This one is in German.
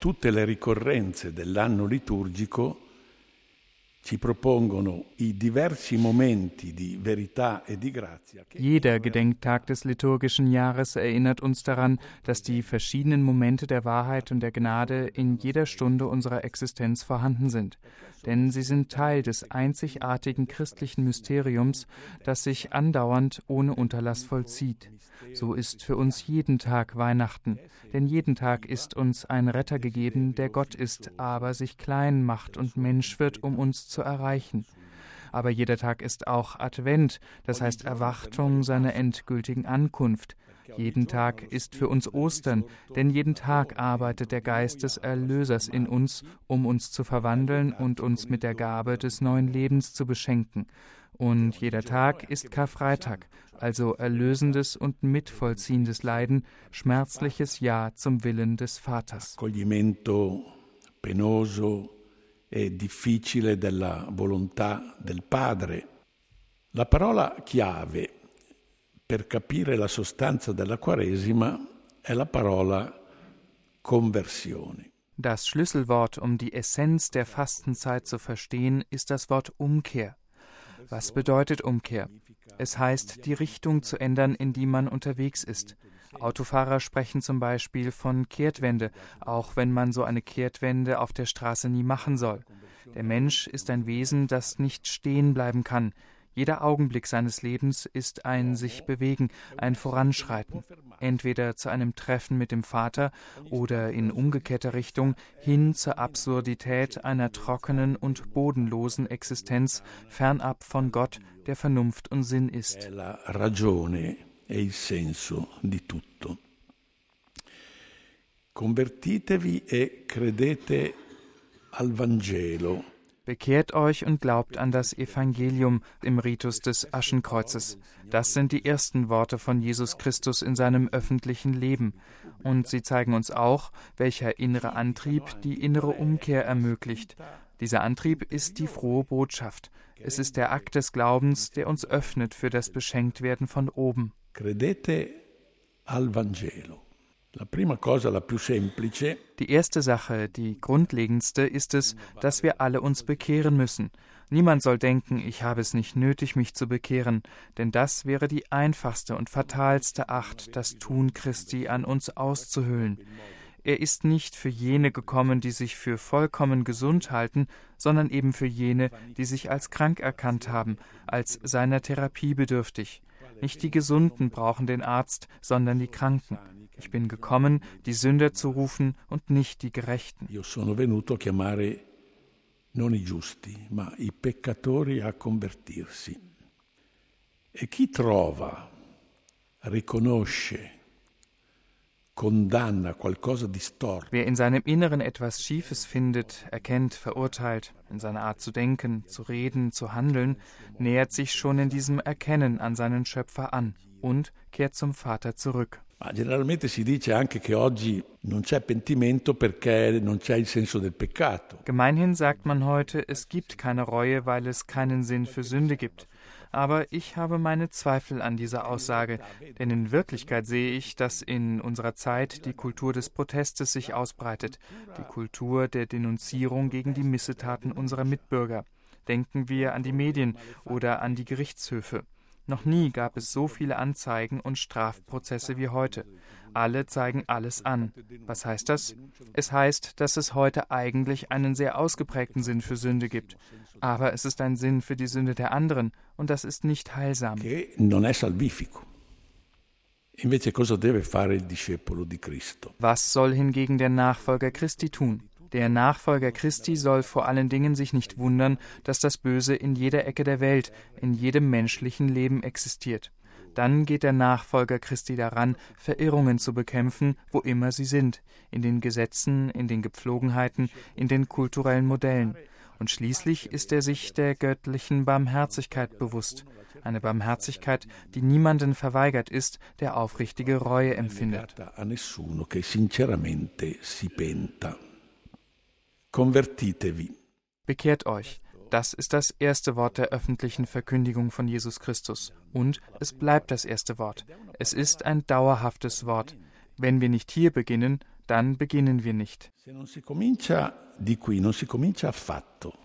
tutte le ricorrenze dell'anno liturgico ci propongono i diversi momenti di verità e di grazia. Jeder Gedenktag des liturgischen Jahres erinnert uns daran, dass die verschiedenen Momente der Wahrheit und der Gnade in jeder Stunde unserer Existenz vorhanden sind. Denn sie sind Teil des einzigartigen christlichen Mysteriums, das sich andauernd ohne Unterlass vollzieht. So ist für uns jeden Tag Weihnachten, denn jeden Tag ist uns ein Retter gegeben, der Gott ist, aber sich klein macht und Mensch wird, um uns zu erreichen. Aber jeder Tag ist auch Advent, das heißt Erwartung seiner endgültigen Ankunft. Jeden Tag ist für uns Ostern, denn jeden Tag arbeitet der Geist des Erlösers in uns, um uns zu verwandeln und uns mit der Gabe des neuen Lebens zu beschenken. Und jeder Tag ist Karfreitag, also erlösendes und mitvollziehendes Leiden, schmerzliches Ja zum Willen des Vaters. Accoglimento penoso e difficile della volontà del Padre. La parola chiave per capire la sostanza della Quaresima è la parola conversione. Das Schlüsselwort, um die Essenz der Fastenzeit zu verstehen, ist das Wort Umkehr. Was bedeutet Umkehr? Es heißt, die Richtung zu ändern, in die man unterwegs ist. Autofahrer sprechen zum Beispiel von Kehrtwende, auch wenn man so eine Kehrtwende auf der Straße nie machen soll. Der Mensch ist ein Wesen, das nicht stehen bleiben kann. Jeder Augenblick seines Lebens ist ein sich bewegen, ein Voranschreiten. Entweder zu einem Treffen mit dem Vater oder in umgekehrter Richtung hin zur Absurdität einer trockenen und bodenlosen Existenz, fernab von Gott, der Vernunft und Sinn ist. La ragione e il senso di tutto. Convertitevi e credete al Vangelo. Bekehrt euch und glaubt an das Evangelium im Ritus des Aschenkreuzes. Das sind die ersten Worte von Jesus Christus in seinem öffentlichen Leben. Und sie zeigen uns auch, welcher innere Antrieb die innere Umkehr ermöglicht. Dieser Antrieb ist die frohe Botschaft. Es ist der Akt des Glaubens, der uns öffnet für das Beschenktwerden von oben. Credete al Vangelo. La prima cosa, la più semplice. Die erste Sache, die grundlegendste, ist es, dass wir alle uns bekehren müssen. Niemand soll denken, ich habe es nicht nötig, mich zu bekehren, denn das wäre die einfachste und fatalste Art, das Tun Christi an uns auszuhöhlen. Er ist nicht für jene gekommen, die sich für vollkommen gesund halten, sondern eben für jene, die sich als krank erkannt haben, als seiner Therapie bedürftig. Nicht die Gesunden brauchen den Arzt, sondern die Kranken. Ich bin gekommen, die Sünder zu rufen und nicht die Gerechten. Io sono venuto a chiamare non i giusti, ma i peccatori a convertirsi. E chi trova, riconosce, condanna qualcosa di storto. Wer in seinem Inneren etwas Schiefes findet, erkennt, verurteilt, in seiner Art zu denken, zu reden, zu handeln, nähert sich schon in diesem Erkennen an seinen Schöpfer an und kehrt zum Vater zurück. Ma generalmente si dice anche che oggi non c'è pentimento perché non c'è il senso del peccato. Gemeinhin sagt man heute, es gibt keine Reue, weil es keinen Sinn für Sünde gibt. Aber ich habe meine Zweifel an dieser Aussage, denn in Wirklichkeit sehe ich, dass in unserer Zeit die Kultur des Protestes sich ausbreitet, die Kultur der Denunzierung gegen die Missetaten unserer Mitbürger. Denken wir an die Medien oder an die Gerichtshöfe. Noch nie gab es so viele Anzeigen und Strafprozesse wie heute. Alle zeigen alles an. Was heißt das? Es heißt, dass es heute eigentlich einen sehr ausgeprägten Sinn für Sünde gibt. Aber es ist ein Sinn für die Sünde der anderen und das ist nicht heilsam. Che non è salvifico. Invece cosa deve fare il discepolo di Cristo? Was soll hingegen der Nachfolger Christi tun? Der Nachfolger Christi soll vor allen Dingen sich nicht wundern, dass das Böse in jeder Ecke der Welt, in jedem menschlichen Leben existiert. Dann geht der Nachfolger Christi daran, Verirrungen zu bekämpfen, wo immer sie sind, in den Gesetzen, in den Gepflogenheiten, in den kulturellen Modellen. Und schließlich ist er sich der göttlichen Barmherzigkeit bewusst. Eine Barmherzigkeit, die niemanden verweigert ist, der aufrichtige Reue empfindet. A nessuno che sinceramente si penta. Convertitevi. Bekehrt euch. Das ist das erste Wort der öffentlichen Verkündigung von Jesus Christus. Und es bleibt das erste Wort. Es ist ein dauerhaftes Wort. Wenn wir nicht hier beginnen, dann beginnen wir nicht. Se non si comincia di qui, non si comincia affatto.